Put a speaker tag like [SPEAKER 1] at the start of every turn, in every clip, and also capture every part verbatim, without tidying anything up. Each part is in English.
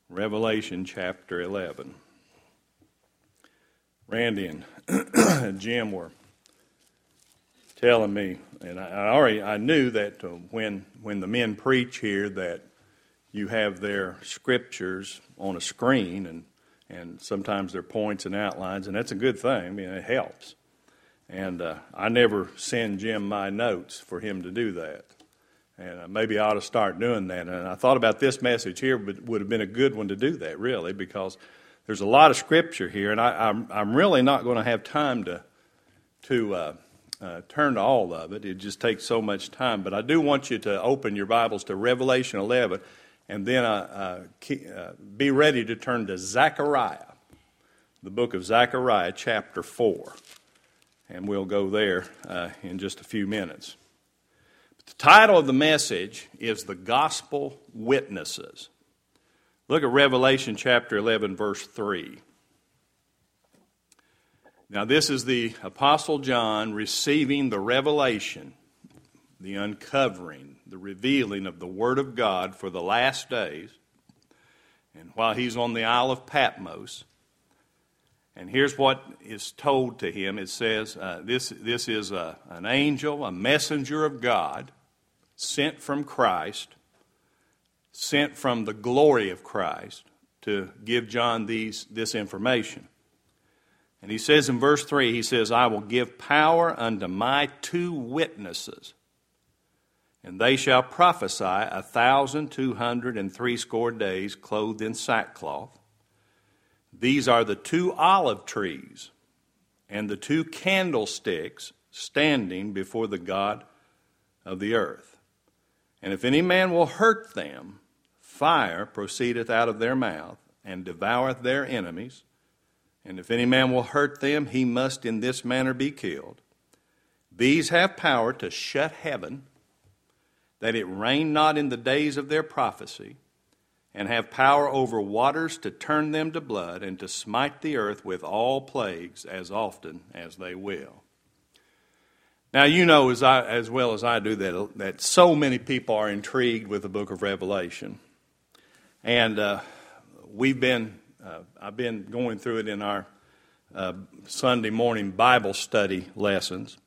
[SPEAKER 1] Revelation chapter eleven. Randy and Jim were telling me, and I, I already I knew that uh, when when the men preach here that you have their scriptures on a screen, and and sometimes their points and outlines, and that's a good thing. I mean, it helps. And uh, I never send Jim my notes for him to do that. And uh, maybe I ought to start doing that. And I thought about this message here, but would have been a good one to do that, really, because there's a lot of scripture here, and I, I'm I'm really not going to have time to to uh, uh, turn to all of it. It just takes so much time. But I do want you to open your Bibles to Revelation eleven, and then uh, uh, uh, be ready to turn to Zechariah, the book of Zechariah, chapter four, and we'll go there uh, in just a few minutes. The title of the message is The Gospel Witnesses. Look at Revelation chapter eleven, verse three. Now this is the Apostle John receiving the revelation, the uncovering, the revealing of the Word of God for the last days. And while he's on the Isle of Patmos, and here's what is told to him. It says, uh, this, this is a, an angel, a messenger of God, sent from Christ, sent from the glory of Christ to give John these this information. And he says in verse three, he says, I will give power unto my two witnesses, and they shall prophesy a thousand two hundred and threescore days, clothed in sackcloth. These are the two olive trees and the two candlesticks standing before the God of the earth. And if any man will hurt them, fire proceedeth out of their mouth, and devoureth their enemies. And if any man will hurt them, he must in this manner be killed. These have power to shut heaven, that it rain not in the days of their prophecy, and have power over waters to turn them to blood, and to smite the earth with all plagues as often as they will. Now, you know as I, as well as I do that, that so many people are intrigued with the book of Revelation. And uh, we've been, uh, I've been going through it in our uh, Sunday morning Bible study lessons.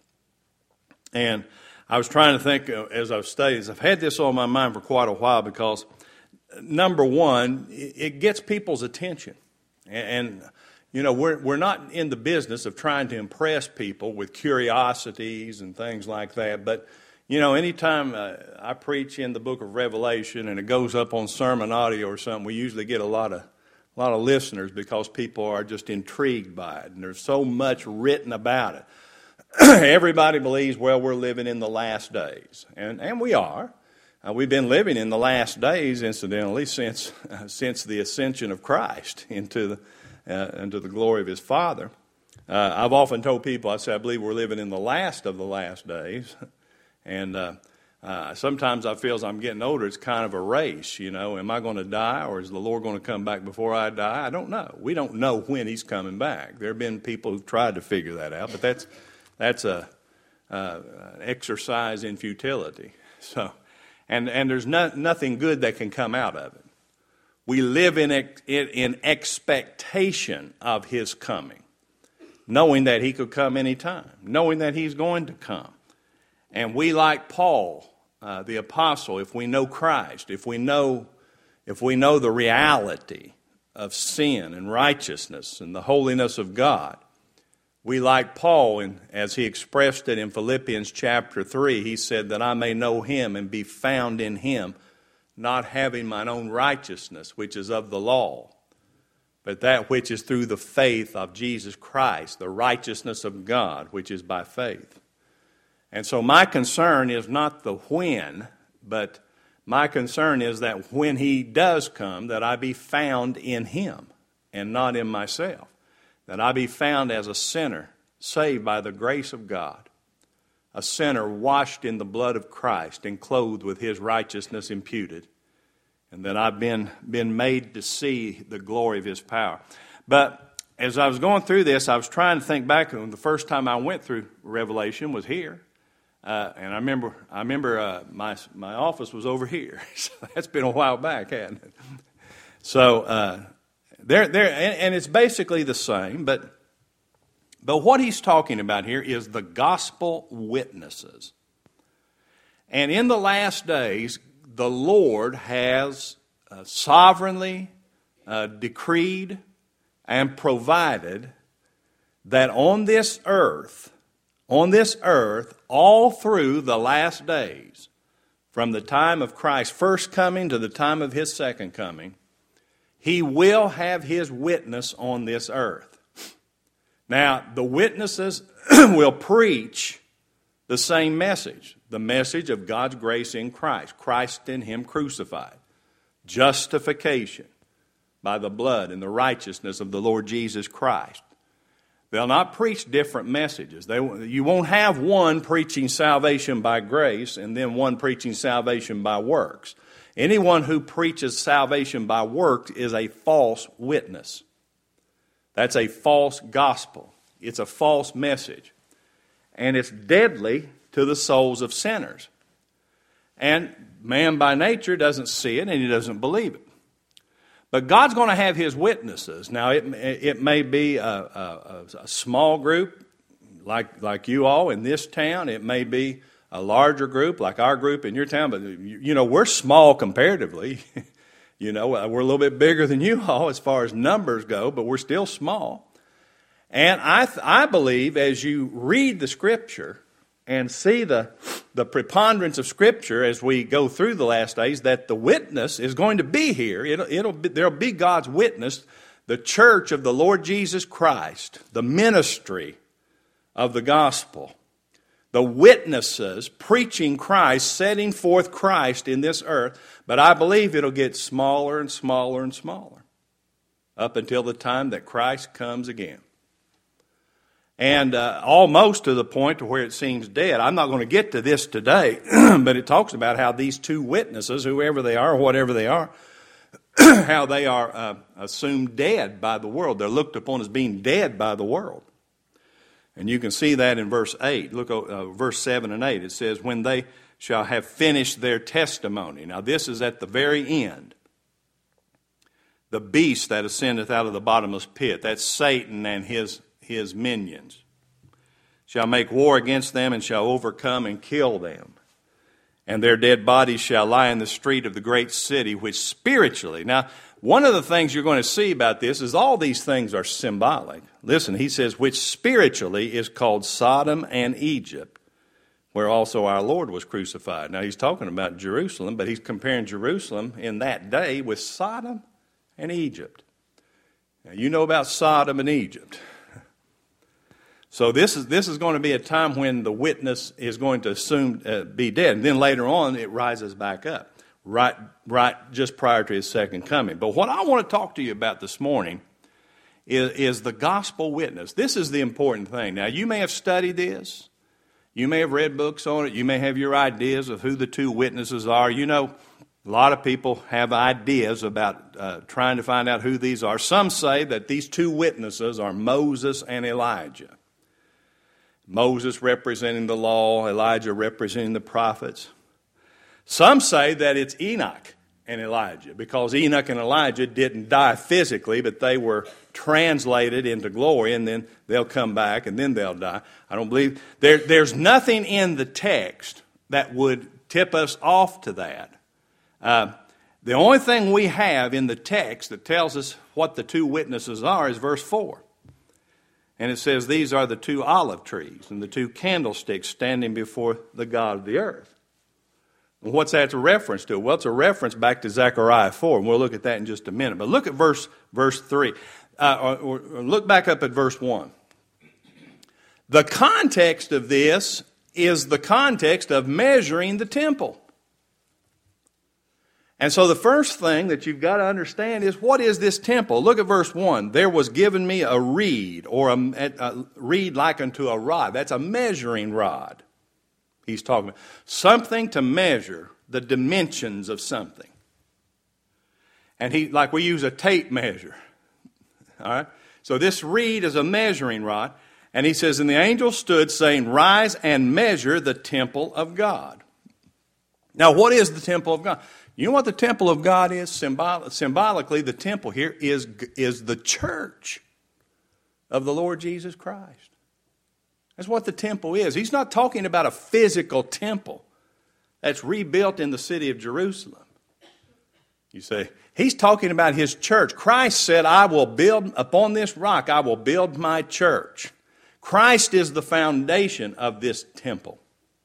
[SPEAKER 1] And I was trying to think uh, as I've studied, I've had this on my mind for quite a while because, number one, it gets people's attention. And, you know, we're we're not in the business of trying to impress people with curiosities and things like that. But, you know, anytime uh, I preach in the book of Revelation and it goes up on sermon audio or something, we usually get a lot of a lot of listeners because people are just intrigued by it. And there's so much written about it. Everybody believes, well, we're living in the last days. And, and we are. Uh, we've been living in the last days, incidentally, since uh, since the ascension of Christ into the uh, into the glory of His Father. Uh, I've often told people, I say, I believe we're living in the last of the last days, and uh, uh, sometimes I feel as I'm getting older, it's kind of a race. You know, am I going to die, or is the Lord going to come back before I die? I don't know. We don't know when He's coming back. There have been people who've tried to figure that out, but that's that's a uh, an exercise in futility. So. And and there's no, nothing good that can come out of it. We live in, in in expectation of His coming, knowing that He could come anytime, knowing that He's going to come. And we, like Paul, uh, the apostle, if we know Christ, if we know if we know the reality of sin and righteousness and the holiness of God, we, like Paul, and as he expressed it in Philippians chapter three, he said that I may know Him and be found in Him, not having mine own righteousness, which is of the law, but that which is through the faith of Jesus Christ, the righteousness of God, which is by faith. And so my concern is not the when, but my concern is that when He does come, that I be found in Him and not in myself. That I be found as a sinner, saved by the grace of God, a sinner washed in the blood of Christ and clothed with His righteousness imputed, and that I've been, been made to see the glory of His power. But as I was going through this, I was trying to think back, and the first time I went through Revelation was here. Uh, and I remember, I remember uh, my my office was over here. So that's been a while back, hasn't it? So uh, they're, they're, and, and it's basically the same, but but what he's talking about here is the gospel witnesses. And in the last days, the Lord has uh, sovereignly uh, decreed and provided that on this earth, on this earth, all through the last days, from the time of Christ's first coming to the time of his second coming, he will have his witness on this earth. Now, the witnesses will preach the same message, the message of God's grace in Christ, Christ in him crucified, justification by the blood and the righteousness of the Lord Jesus Christ. They'll not preach different messages. They, you won't have one preaching salvation by grace and then one preaching salvation by works. Anyone who preaches salvation by works is a false witness. That's a false gospel. It's a false message. And it's deadly to the souls of sinners. And man by nature doesn't see it and he doesn't believe it. But God's going to have his witnesses. Now, it, it may be a, a, a small group like, like you all in this town. It may be a larger group like our group in your town. But, you know, we're small comparatively. You know, we're a little bit bigger than you all as far as numbers go, but we're still small. And I th- I believe as you read the Scripture and see the, the preponderance of Scripture as we go through the last days, that the witness is going to be here. It'll, it'll be, there'll be God's witness, the church of the Lord Jesus Christ, the ministry of the gospel, the witnesses preaching Christ, setting forth Christ in this earth. But I believe it'll get smaller and smaller and smaller up until the time that Christ comes again. And uh, almost to the point to where it seems dead. I'm not going to get to this today, but it talks about how these two witnesses, whoever they are, whatever they are, how they are uh, assumed dead by the world. They're looked upon as being dead by the world. And you can see that in verse eight. Look, uh, verse seven and eight. It says, when they shall have finished their testimony. Now this is at the very end. The beast that ascendeth out of the bottomless pit, that's Satan and his, his minions, shall make war against them and shall overcome and kill them. And their dead bodies shall lie in the street of the great city, which spiritually... Now, one of the things you're going to see about this is all these things are symbolic. Listen, he says, which spiritually is called Sodom and Egypt, where also our Lord was crucified. Now, he's talking about Jerusalem, but he's comparing Jerusalem in that day with Sodom and Egypt. Now, you know about Sodom and Egypt. So this is this is going to be a time when the witness is going to assume uh, be dead. And then later on, it rises back up, right, right just prior to his second coming. But what I want to talk to you about this morning is, is the gospel witness. This is the important thing. Now, you may have studied this. You may have read books on it. You may have your ideas of who the two witnesses are. You know, a lot of people have ideas about uh, trying to find out who these are. Some say that these two witnesses are Moses and Elijah. Moses representing the law, Elijah representing the prophets. Some say that it's Enoch and Elijah, because Enoch and Elijah didn't die physically, but they were translated into glory, and then they'll come back, and then they'll die. I don't believe... There, there's nothing in the text that would tip us off to that. Uh, the only thing we have in the text that tells us what the two witnesses are is verse four. And it says, these are the two olive trees and the two candlesticks standing before the God of the earth. And what's that a reference to? Well, it's a reference back to Zechariah four, and we'll look at that in just a minute. But look at verse verse three. Uh, or, or look back up at verse one. The context of this is the context of measuring the temple. And so the first thing that you've got to understand is, what is this temple? Look at verse one. There was given me a reed, or a, a reed like unto a rod. That's a measuring rod. He's talking about something to measure the dimensions of something. And he, like we use a tape measure. All right? So this reed is a measuring rod. And he says, and the angel stood saying, rise and measure the temple of God. Now, what is the temple of God? You know what the temple of God is? Symbol- symbolically, the temple here is, is the church of the Lord Jesus Christ. That's what the temple is. He's not talking about a physical temple that's rebuilt in the city of Jerusalem. You say, he's talking about his church. Christ said, I will build upon this rock, I will build my church. Christ is the foundation of this temple.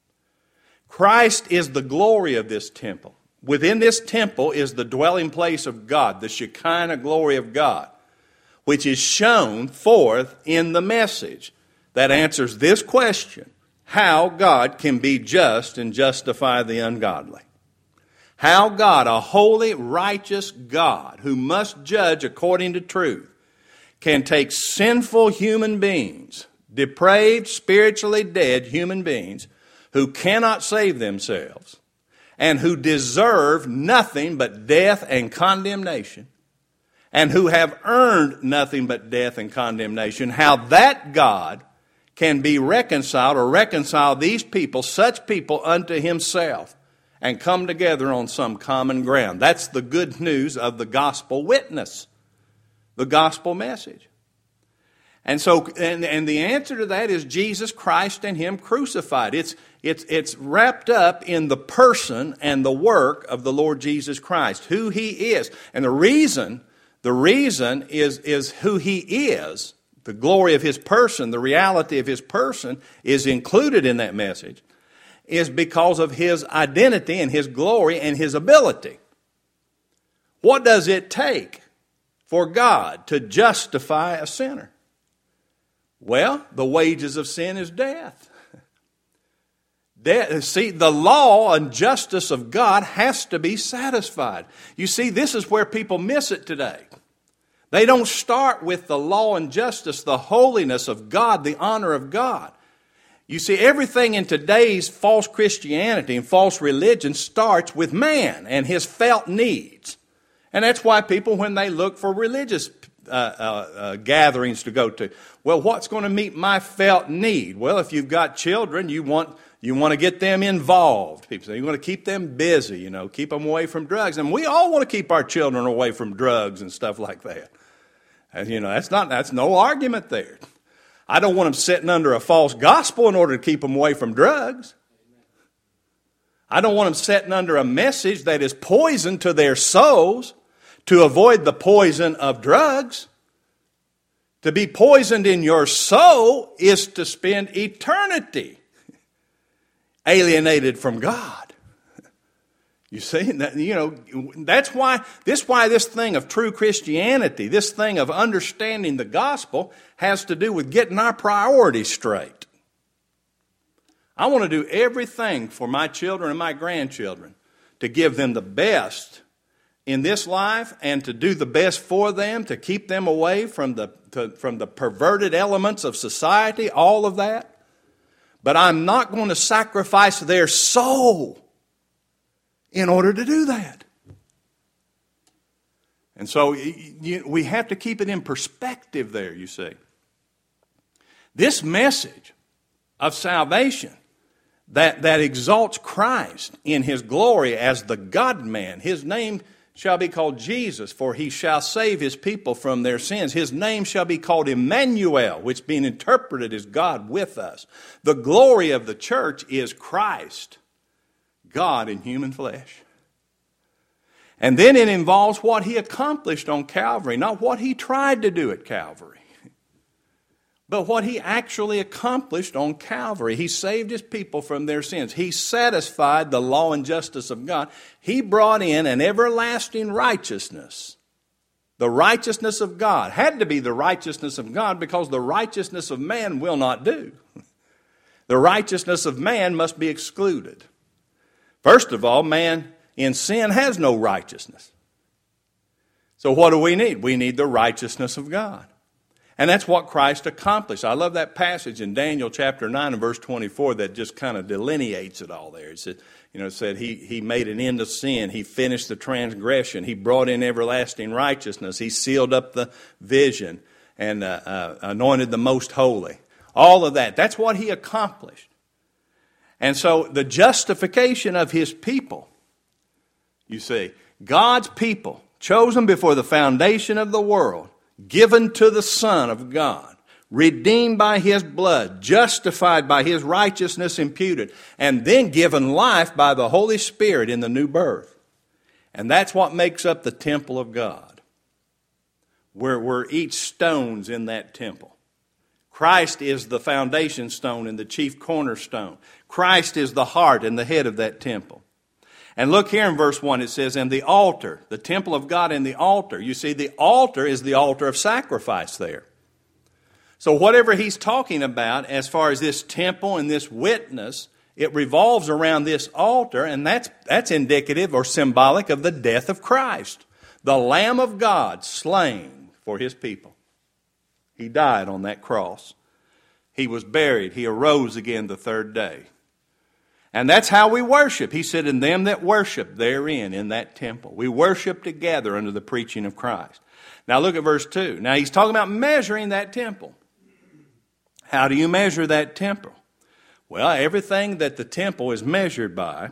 [SPEAKER 1] Christ is the glory of this temple. Within this temple is the dwelling place of God, the Shekinah glory of God, which is shown forth in the message that answers this question: how God can be just and justify the ungodly. How God, a holy, righteous God who must judge according to truth, can take sinful human beings, depraved, spiritually dead human beings, who cannot save themselves and who deserve nothing but death and condemnation, and who have earned nothing but death and condemnation, how that God can be reconciled or reconcile these people, such people, unto himself and come together on some common ground. That's the good news of the gospel witness, the gospel message. And so, and, and the answer to that is Jesus Christ and him crucified. It's, it's, it's wrapped up in the person and the work of the Lord Jesus Christ, who he is. And the reason, the reason is, is who he is, the glory of his person, the reality of his person is included in that message, is because of his identity and his glory and his ability. What does it take for God to justify a sinner? Well, the wages of sin is death. Death. See, the law and justice of God has to be satisfied. You see, this is where people miss it today. They don't start with the law and justice, the holiness of God, the honor of God. You see, everything in today's false Christianity and false religion starts with man and his felt needs. And that's why people, when they look for religious uh, uh, uh, gatherings to go to, well, what's going to meet my felt need? Well, if you've got children, you want you want to get them involved. People say you want to keep them busy, you know, keep them away from drugs. And we all want to keep our children away from drugs and stuff like that. And, you know, that's not that's no argument there. I don't want them sitting under a false gospel in order to keep them away from drugs. I don't want them sitting under a message that is poison to their souls to avoid the poison of drugs. To be poisoned in your soul is to spend eternity alienated from God. You see, you know, that's why this why this thing of true Christianity, this thing of understanding the gospel, has to do with getting our priorities straight. I want to do everything for my children and my grandchildren to give them the best in this life and to do the best for them, to keep them away from the to, from the perverted elements of society, all of that. But I'm not going to sacrifice their soul in order to do that. And so you, we have to keep it in perspective there, you see. This message of salvation that, that exalts Christ in his glory as the God-man, his name shall be called Jesus, for he shall save his people from their sins. His name shall be called Emmanuel, which being interpreted is God with us. The glory of the church is Christ, God in human flesh. And then it involves what he accomplished on Calvary, not what he tried to do at Calvary, but what he actually accomplished on Calvary. He saved his people from their sins. He satisfied the law and justice of God. He brought in an everlasting righteousness. The righteousness of God had to be the righteousness of God because the righteousness of man will not do. The righteousness of man must be excluded. First of all, man in sin has no righteousness. So what do we need? We need the righteousness of God. And that's what Christ accomplished. I love that passage in Daniel chapter nine and verse twenty-four that just kind of delineates it all there. It said, you know, it said he, he made an end of sin. He finished the transgression. He brought in everlasting righteousness. He sealed up the vision and uh, uh, anointed the most holy. All of that. That's what he accomplished. And so the justification of his people, you see, God's people, chosen before the foundation of the world, given to the Son of God, redeemed by his blood, justified by his righteousness imputed, and then given life by the Holy Spirit in the new birth. And that's what makes up the temple of God. We're, we're each stones in that temple. Christ is the foundation stone and the chief cornerstone. Christ is the heart and the head of that temple. And look here in verse one, it says, and the altar, the temple of God and the altar. You see, the altar is the altar of sacrifice there. So whatever he's talking about as far as this temple and this witness, it revolves around this altar, and that's, that's indicative or symbolic of the death of Christ, the Lamb of God slain for his people. He died on that cross. He was buried. He arose again the third day. And that's how we worship. He said, in them that worship therein, in that temple. We worship together under the preaching of Christ. Now look at verse two. Now he's talking about measuring that temple. How do you measure that temple? Well, everything that the temple is measured by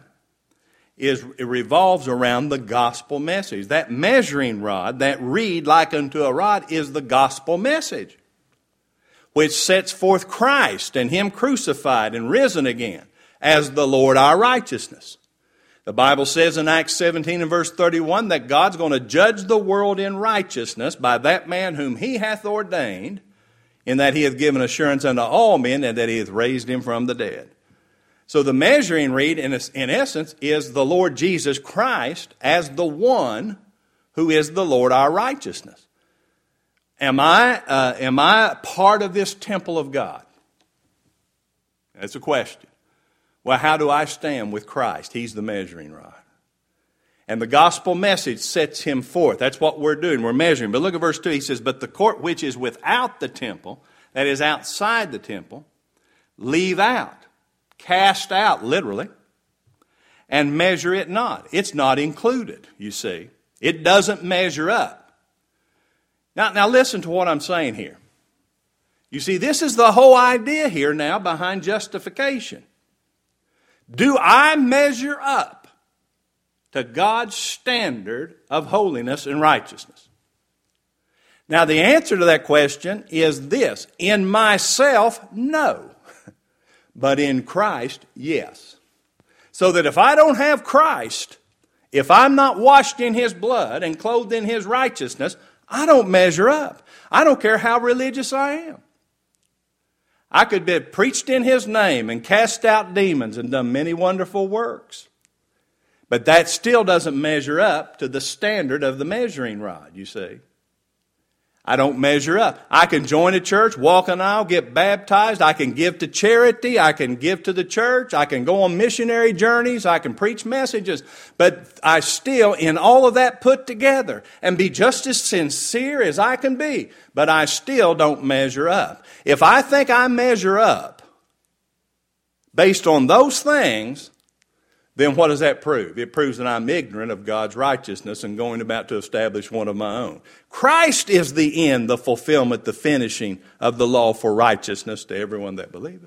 [SPEAKER 1] is it revolves around the gospel message. That measuring rod, that reed like unto a rod, is the gospel message, which sets forth Christ and him crucified and risen again as the Lord our righteousness. The Bible says in Acts seventeen and verse thirty-one that God's going to judge the world in righteousness by that man whom he hath ordained, in that he hath given assurance unto all men, and that he hath raised him from the dead. So the measuring reed, in, in essence, is the Lord Jesus Christ as the one who is the Lord our righteousness. Am I, uh, am I part of this temple of God? That's a question. Well, how do I stand with Christ? He's the measuring rod. And the gospel message sets him forth. That's what we're doing. We're measuring. But look at verse two. He says, but the court which is without the temple, that is outside the temple, leave out, cast out, literally, and measure it not. It's not included, you see. It doesn't measure up. Now, now listen to what I'm saying here. You see, this is the whole idea here now behind justification. Do I measure up to God's standard of holiness and righteousness? Now, the answer to that question is this. In myself, no. But in Christ, yes. So that if I don't have Christ, if I'm not washed in his blood and clothed in his righteousness, I don't measure up. I don't care how religious I am. I could be preached in his name and cast out demons and done many wonderful works. But that still doesn't measure up to the standard of the measuring rod, you see. I don't measure up. I can join a church, walk an aisle, get baptized. I can give to charity. I can give to the church. I can go on missionary journeys. I can preach messages. But I still, in all of that put together, and be just as sincere as I can be, but I still don't measure up. If I think I measure up based on those things, then what does that prove? It proves that I'm ignorant of God's righteousness and going about to establish one of my own. Christ is the end, the fulfillment, the finishing of the law for righteousness to everyone that believeth.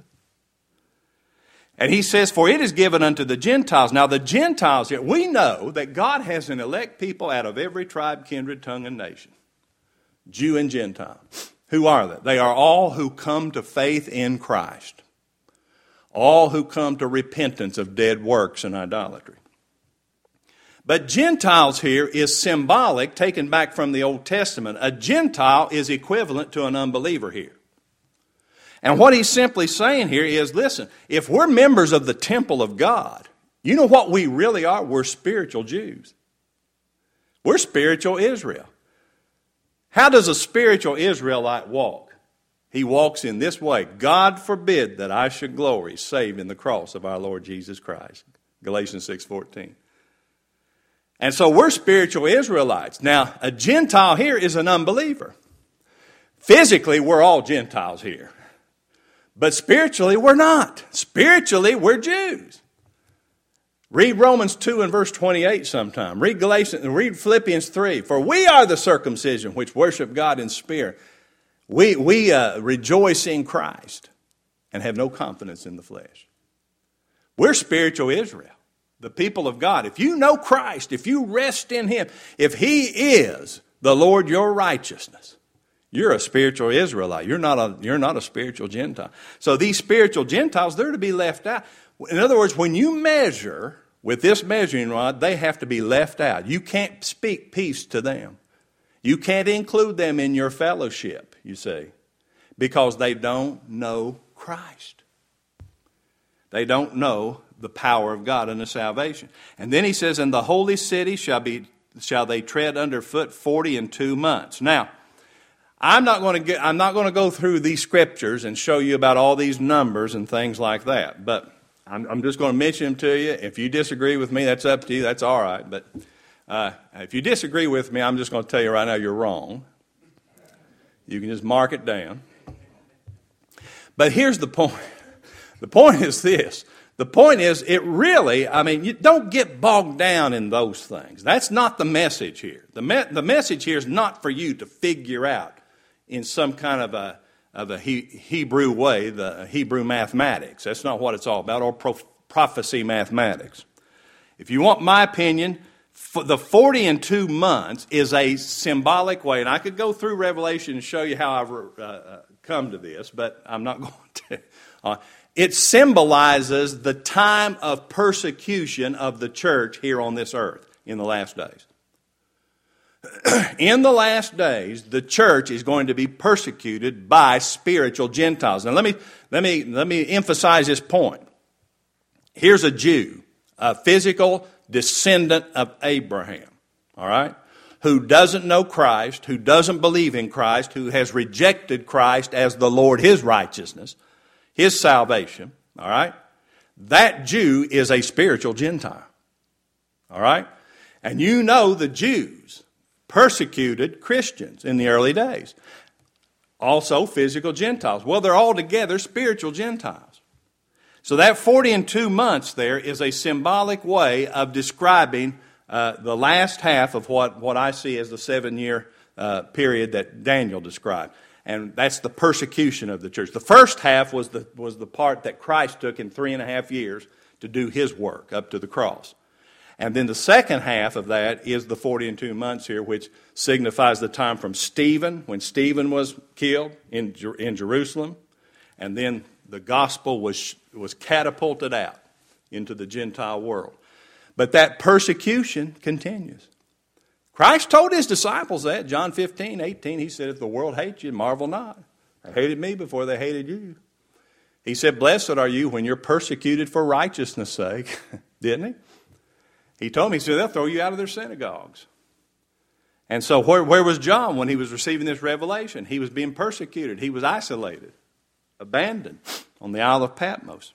[SPEAKER 1] And he says, for it is given unto the Gentiles. Now the Gentiles here, we know that God has an elect people out of every tribe, kindred, tongue, and nation. Jew and Gentile. Who are they? They are all who come to faith in Christ. All who come to repentance of dead works and idolatry. But Gentiles here is symbolic, taken back from the Old Testament. A Gentile is equivalent to an unbeliever here. And what he's simply saying here is, listen, if we're members of the temple of God, you know what we really are? We're spiritual Jews. We're spiritual Israel. How does a spiritual Israelite walk? He walks in this way. God forbid that I should glory save in the cross of our Lord Jesus Christ. Galatians six fourteen. And so we're spiritual Israelites. Now, a Gentile here is an unbeliever. Physically, we're all Gentiles here. But spiritually, we're not. Spiritually, we're Jews. Read Romans two and verse twenty-eight sometime. Read Galatians, read Philippians three. For we are the circumcision which worship God in spirit. We, we uh, rejoice in Christ and have no confidence in the flesh. We're spiritual Israel, the people of God. If you know Christ, if you rest in Him, if He is the Lord your righteousness, you're a spiritual Israelite. You're not a, you're not a spiritual Gentile. So these spiritual Gentiles, they're to be left out. In other words, when you measure with this measuring rod, they have to be left out. You can't speak peace to them. You can't include them in your fellowship, you see, because they don't know Christ. They don't know the power of God and the salvation. And then he says, "And the holy city shall be shall they tread underfoot forty and two months." Now, I'm not going to get I'm not going to go through these scriptures and show you about all these numbers and things like that. But I'm, I'm just going to mention them to you. If you disagree with me, that's up to you. That's all right. But uh, if you disagree with me, I'm just going to tell you right now you're wrong. You can just mark it down. But here's the point. The point is this. The point is, it really, I mean, you don't get bogged down in those things. That's not the message here. The, me- the message here is not for you to figure out in some kind of a, of a he- Hebrew way, the Hebrew mathematics. That's not what it's all about, or pro- prophecy mathematics. If you want my opinion, for the forty and two months is a symbolic way, and I could go through Revelation and show you how I've uh, come to this, but I'm not going to. Uh, It symbolizes the time of persecution of the church here on this earth in the last days. In the last days, the church is going to be persecuted by spiritual Gentiles. Now, let me, let me, let me emphasize this point. Here's a Jew, a physical descendant of Abraham, all right, who doesn't know Christ, who doesn't believe in Christ, who has rejected Christ as the Lord, his righteousness, his salvation, all right? That Jew is a spiritual Gentile, all right? And you know the Jews persecuted Christians in the early days. Also physical Gentiles. Well, they're all together spiritual Gentiles. So that forty and two months there is a symbolic way of describing uh, the last half of what, what I see as the seven-year uh, period that Daniel described. And that's the persecution of the church. The first half was the, was the part that Christ took in three and a half years to do his work up to the cross. And then the second half of that is the forty and two months here, which signifies the time from Stephen, when Stephen was killed in, in Jerusalem. And then the gospel was, was catapulted out into the Gentile world. But that persecution continues. Christ told his disciples that, John fifteen, eighteen, he said, "If the world hates you, marvel not. They hated me before they hated you." He said, "Blessed are you when you're persecuted for righteousness' sake." Didn't he? He told me, he said, "They'll throw you out of their synagogues." And so where, where was John when he was receiving this revelation? He was being persecuted. He was isolated, abandoned on the Isle of Patmos.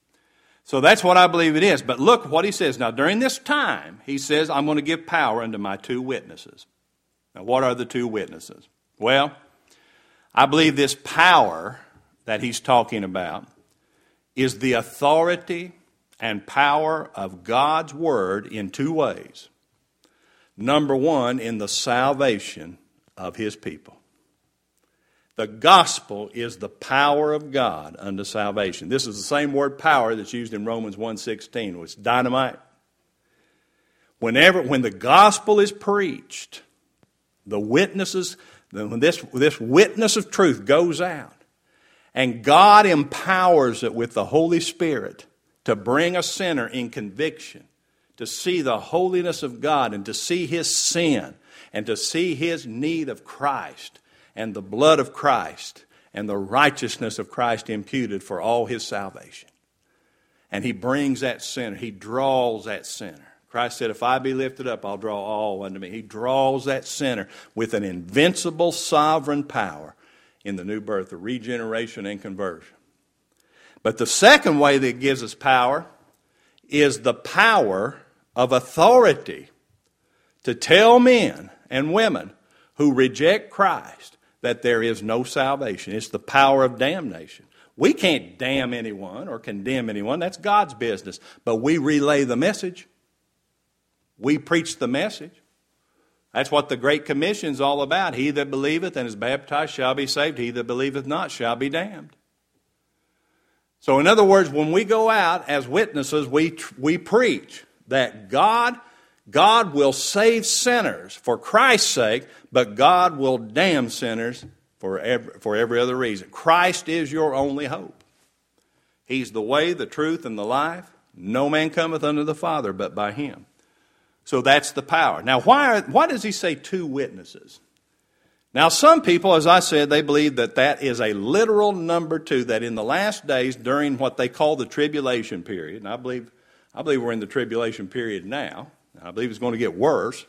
[SPEAKER 1] So that's what I believe it is. But look what he says. Now, during this time, he says, "I'm going to give power unto my two witnesses." Now, what are the two witnesses? Well, I believe this power that he's talking about is the authority and power of God's word in two ways. Number one, in the salvation of his people. The gospel is the power of God unto salvation. This is the same word power that's used in Romans one sixteen, which is dynamite. Whenever, when the gospel is preached, the witnesses, when this, this witness of truth goes out, and God empowers it with the Holy Spirit to bring a sinner in conviction, to see the holiness of God and to see his sin and to see his need of Christ, and the blood of Christ and the righteousness of Christ imputed for all his salvation. And he brings that sinner. He draws that sinner. Christ said, "If I be lifted up, I'll draw all unto me." He draws that sinner with an invincible sovereign power in the new birth, the regeneration and conversion. But the second way that gives us power is the power of authority to tell men and women who reject Christ that there is no salvation. It's the power of damnation. We can't damn anyone or condemn anyone. That's God's business. But we relay the message. We preach the message. That's what the Great Commission is all about. "He that believeth and is baptized shall be saved. He that believeth not shall be damned." So in other words, when we go out as witnesses, we we preach that God, God will save sinners for Christ's sake, but God will damn sinners for every, for every other reason. Christ is your only hope. He's the way, the truth, and the life. No man cometh unto the Father but by him. So that's the power. Now, why, are, why does he say two witnesses? Now, some people, as I said, they believe that that is a literal number two, that in the last days, during what they call the tribulation period, and I believe, I believe we're in the tribulation period now. I believe it's going to get worse.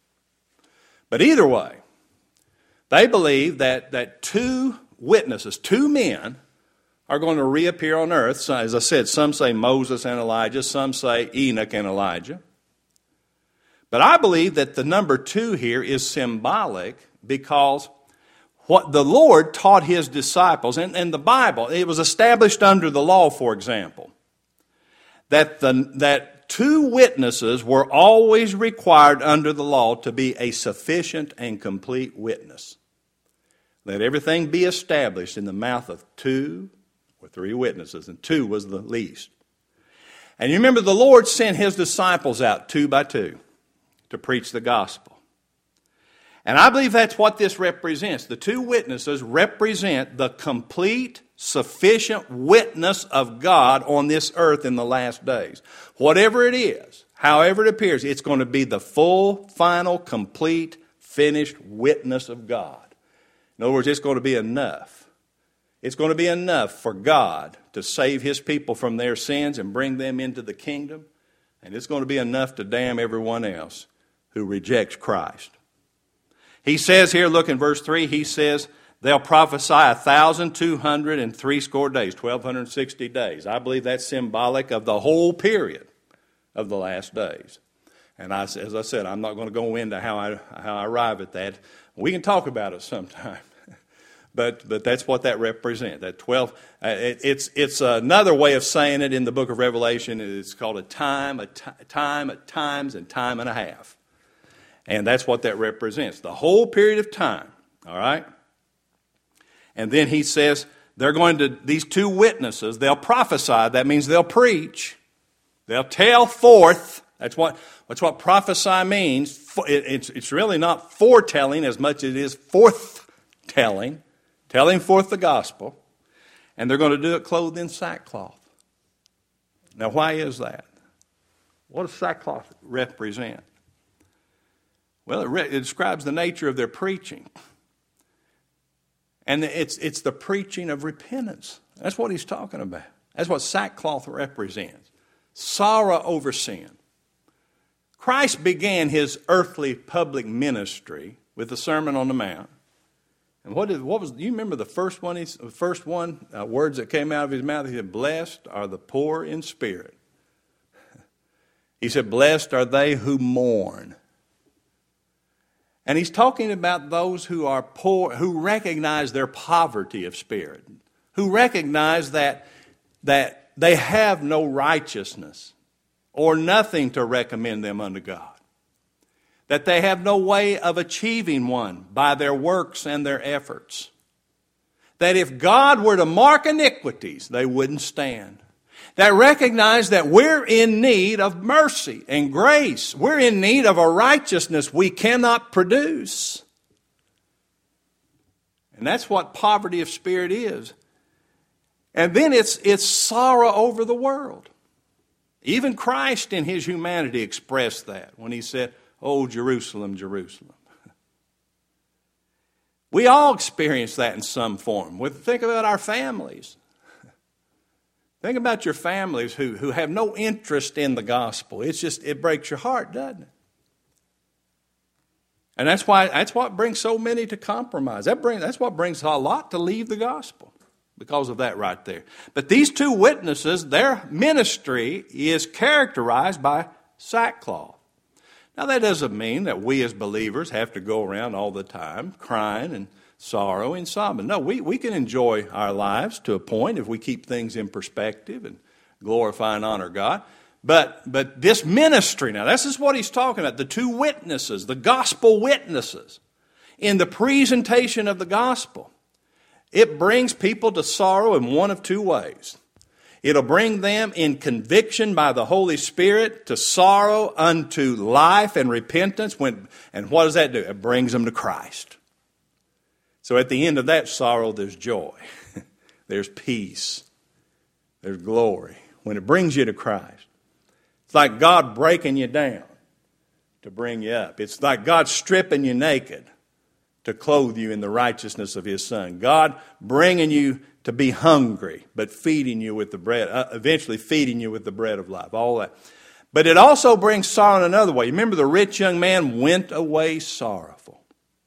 [SPEAKER 1] But either way, they believe that, that two witnesses, two men, are going to reappear on earth. So, as I said, some say Moses and Elijah, some say Enoch and Elijah. But I believe that the number two here is symbolic because what the Lord taught his disciples, and, and the Bible, it was established under the law, for example, that, the, that two witnesses were always required under the law to be a sufficient and complete witness. Let everything be established in the mouth of two or three witnesses, and two was the least. And you remember the Lord sent his disciples out two by two to preach the gospel. And I believe that's what this represents. The two witnesses represent the complete, sufficient witness of God on this earth in the last days. Whatever it is, however it appears, it's going to be the full, final, complete, finished witness of God. In other words, it's going to be enough. It's going to be enough for God to save his people from their sins and bring them into the kingdom. And it's going to be enough to damn everyone else who rejects Christ. He says here, look in verse three, he says, they'll prophesy a thousand two hundred and three score days, twelve sixty days. I believe that's symbolic of the whole period of the last days. And I, as I said, I'm not going to go into how I how I arrive at that. We can talk about it sometime. But but that's what that represents. That twelve. Uh, it, it's it's another way of saying it in the book of Revelation. It's called a time, a t- time, at times, and time and a half. And that's what that represents. The whole period of time. All right. And then he says they're going to, these two witnesses, they'll prophesy. That means they'll preach. They'll tell forth. That's what that's what prophesy means. It, it's it's really not foretelling as much as it is forthtelling. Telling forth the gospel, and they're going to do it clothed in sackcloth. Now, why is that? What does sackcloth represent? Well, it, re- it describes the nature of their preaching. And it's, it's the preaching of repentance. That's what he's talking about. That's what sackcloth represents. Sorrow over sin. Christ began his earthly public ministry with the Sermon on the Mount. And what, is, what was, do you remember the first one, the first one uh, words that came out of his mouth? He said, blessed are the poor in spirit. He said, blessed are they who mourn. And he's talking about those who are poor, who recognize their poverty of spirit, who recognize that, that they have no righteousness or nothing to recommend them unto God. That they have no way of achieving one by their works and their efforts. That if God were to mark iniquities, they wouldn't stand. That recognize that we're in need of mercy and grace. We're in need of a righteousness we cannot produce. And that's what poverty of spirit is. And then it's, it's sorrow over the world. Even Christ in his humanity expressed that when he said, oh, Jerusalem, Jerusalem. We all experience that in some form. Think about our families. Think about your families who, who have no interest in the gospel. It's just, it breaks your heart, doesn't it? And that's why that's what brings so many to compromise. That brings, that's what brings a lot to leave the gospel, because of that right there. But these two witnesses, their ministry is characterized by sackcloth. Now, that doesn't mean that we as believers have to go around all the time crying and sorrowing and sobbing. No, we, we can enjoy our lives to a point if we keep things in perspective and glorify and honor God. But, but this ministry, now this is what he's talking about, the two witnesses, the gospel witnesses, in the presentation of the gospel, it brings people to sorrow in one of two ways. It'll bring them in conviction by the Holy Spirit to sorrow unto life and repentance. When, and what does that do? It brings them to Christ. So at the end of that sorrow, there's joy. There's peace. There's glory. When it brings you to Christ. It's like God breaking you down to bring you up. It's like God stripping you naked to clothe you in the righteousness of His Son. God bringing you to be hungry, but feeding you with the bread, uh, eventually feeding you with the bread of life, all that. But it also brings sorrow in another way. Remember, the rich young man went away sorrowful.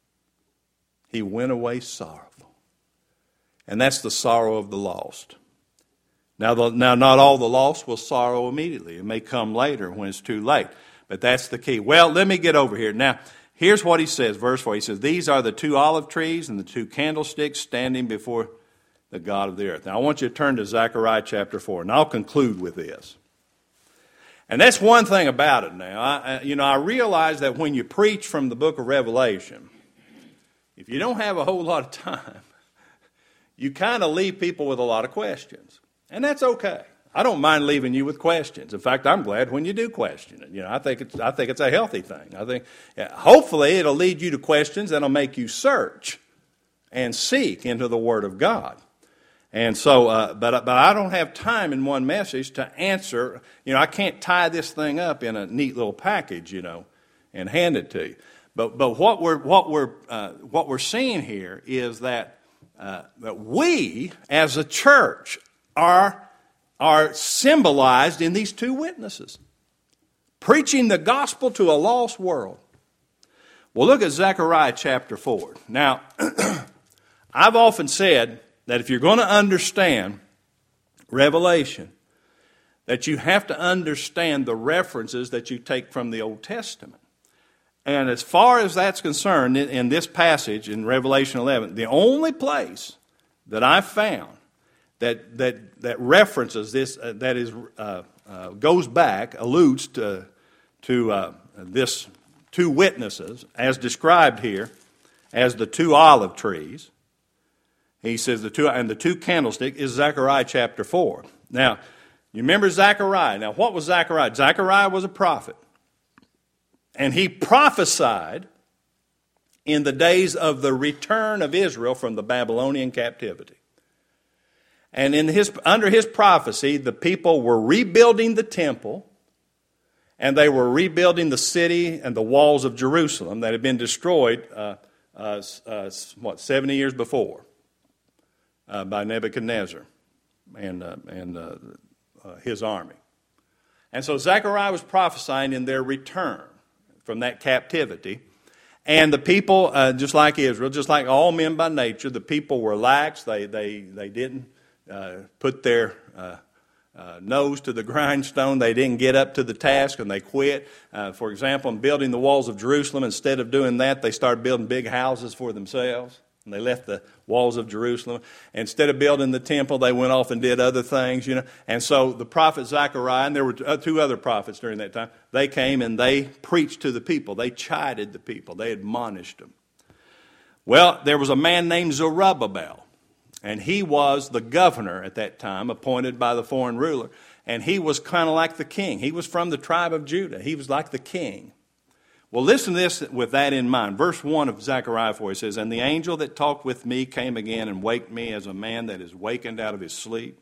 [SPEAKER 1] He went away sorrowful. And that's the sorrow of the lost. Now, the, now, not all the lost will sorrow immediately. It may come later when it's too late. But that's the key. Well, let me get over here. Now, here's what he says, verse four. He says, these are the two olive trees and the two candlesticks standing before the God of the earth. Now, I want you to turn to Zechariah chapter four, and I'll conclude with this. And that's one thing about it now. I, you know, I realize that when you preach from the book of Revelation, if you don't have a whole lot of time, you kind of leave people with a lot of questions. And that's okay. I don't mind leaving you with questions. In fact, I'm glad when you do question it. You know, I think it's I think it's a healthy thing. I think yeah, hopefully it'll lead you to questions that'll make you search and seek into the Word of God. And so, uh, but but I don't have time in one message to answer. You know, I can't tie this thing up in a neat little package, you know, and hand it to you. But but what we're what we're uh, what we're seeing here is that uh, that we as a church are. are symbolized in these two witnesses, preaching the gospel to a lost world. Well, look at Zechariah chapter four. Now, I've often said that if you're going to understand Revelation, that you have to understand the references that you take from the Old Testament. And as far as that's concerned, in, in this passage in Revelation eleven, the only place that I've found that that that references this, uh, that is uh, uh, goes back, alludes to to uh, this two witnesses as described here as the two olive trees. He says the two and the two candlestick is Zechariah chapter four. Now, you remember Zechariah. Now, what was Zechariah? Zechariah was a prophet, and he prophesied in the days of the return of Israel from the Babylonian captivity. And in his, under his prophecy, the people were rebuilding the temple, and they were rebuilding the city and the walls of Jerusalem that had been destroyed, uh, uh, uh, what, seventy years before uh, by Nebuchadnezzar and, uh, and uh, uh, his army. And so Zechariah was prophesying in their return from that captivity. And the people, uh, just like Israel, just like all men by nature, the people were lax. They, they, they didn't Uh, put their uh, uh, nose to the grindstone. They didn't get up to the task, and they quit. Uh, for example, in building the walls of Jerusalem, instead of doing that, they started building big houses for themselves, and they left the walls of Jerusalem. Instead of building the temple, they went off and did other things, you know. And so the prophet Zechariah, and there were two other prophets during that time, they came and they preached to the people. They chided the people. They admonished them. Well, there was a man named Zerubbabel. And he was the governor at that time, appointed by the foreign ruler. And he was kind of like the king. He was from the tribe of Judah. He was like the king. Well, listen to this with that in mind. Verse one of Zechariah four, it says, and the angel that talked with me came again and waked me as a man that is wakened out of his sleep.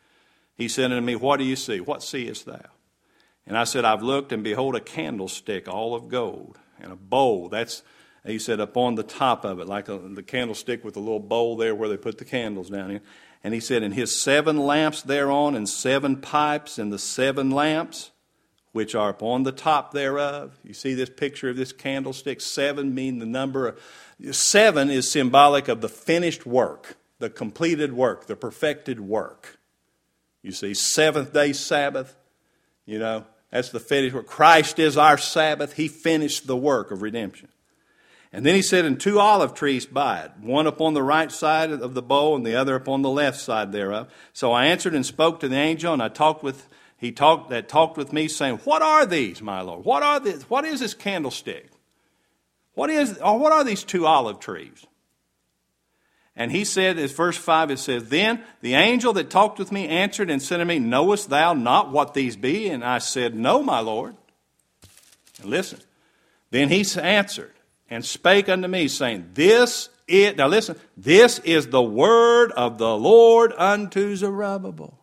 [SPEAKER 1] He said unto me, what do you see? What seest thou? And I said, I've looked, and behold, a candlestick all of gold, and a bowl. That's He said, upon the top of it, like a, the candlestick with a little bowl there where they put the candles down in. And he said, and his seven lamps thereon, and seven pipes, and the seven lamps, which are upon the top thereof. You see this picture of this candlestick? Seven mean the number of, seven is symbolic of the finished work, the completed work, the perfected work. You see, seventh day Sabbath, you know, that's the finished work. Christ is our Sabbath. He finished the work of redemption. And then he said, and two olive trees by it, one upon the right side of the bowl and the other upon the left side thereof. So I answered and spoke to the angel, and I talked with he talked that talked with me, saying, what are these, my Lord? What are this? What is this candlestick? What is or what are these two olive trees? And he said, in verse five, it says, Then the angel that talked with me answered and said to me, Knowest thou not what these be? And I said, No, my Lord. And listen. Then he answered and spake unto me, saying, This is, now listen, this is the word of the Lord unto Zerubbabel.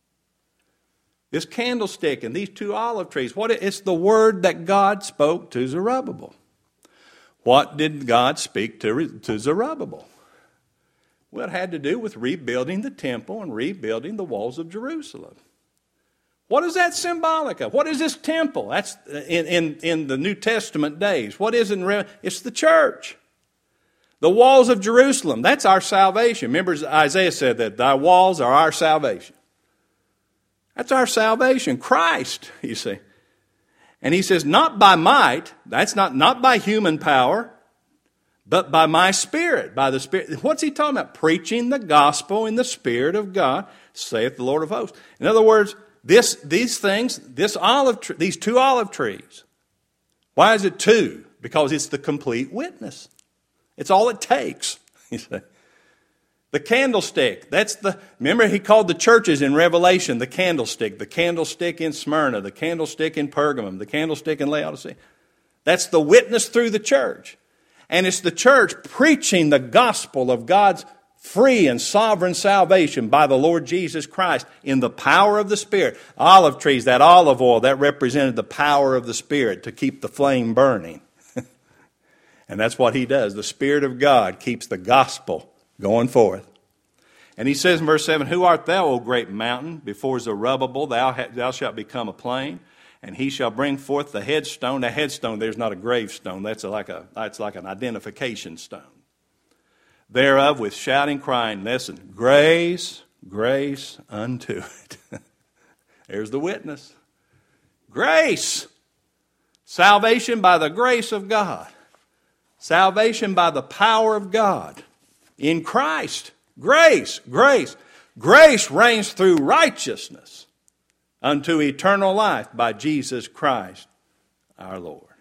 [SPEAKER 1] This candlestick and these two olive trees, what it's the word that God spoke to Zerubbabel. What did God speak to, to Zerubbabel? Well, it had to do with rebuilding the temple and rebuilding the walls of Jerusalem. What is that symbolic of? What is this temple? That's in, in, in the New Testament days. What is it? It's the church. The walls of Jerusalem, that's our salvation. Remember Isaiah said that thy walls are our salvation. That's our salvation. Christ, you see. And he says, not by might, that's not, not by human power, but by my Spirit, by the Spirit. What's he talking about? Preaching the gospel in the Spirit of God, saith the Lord of hosts. In other words, this, these things, this olive, tree, these two olive trees. Why is it two? Because it's the complete witness. It's all it takes. You see. The candlestick, that's the, remember he called the churches in Revelation the candlestick, the candlestick in Smyrna, the candlestick in Pergamum, the candlestick in Laodicea. That's the witness through the church. And it's the church preaching the gospel of God's free and sovereign salvation by the Lord Jesus Christ in the power of the Spirit. Olive trees, that olive oil, that represented the power of the Spirit to keep the flame burning. And that's what he does. The Spirit of God keeps the gospel going forth. And he says in verse seven, Who art thou, O great mountain? Before Zerubbabel thou, ha- thou shalt become a plain, and he shall bring forth the headstone. The headstone, there's not a gravestone. That's like a that's like an identification stone. Thereof with shouting, crying, listen, grace, grace unto it. There's the witness. Grace. Salvation by the grace of God. Salvation by the power of God. In Christ. Grace, grace. Grace reigns through righteousness unto eternal life by Jesus Christ our Lord.